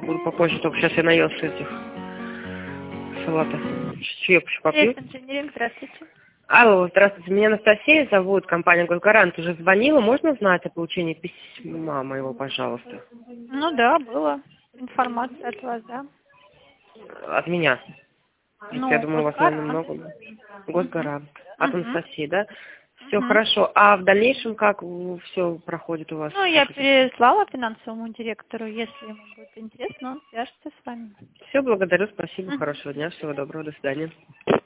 буду попозже, только сейчас я наелся этих салата. Сейчас попью. Инженеринг, здравствуйте. Алло, здравствуйте, меня Анастасия зовут, компания «Госгарант». Уже звонила, можно узнать о получении письма моего, пожалуйста? Ну да, было. Информация от вас, да? От меня. Ну, Я думаю, у вас, наверное, Госгарант. много. Госгарант. От Мгм. Анастасии, да? Все Мгм. хорошо. А в дальнейшем как все проходит у вас? Ну, я переслала финансовому директору. Если ему будет интересно, он свяжется с вами. Все, благодарю, спасибо, Мгм. хорошего дня, всего доброго, до свидания.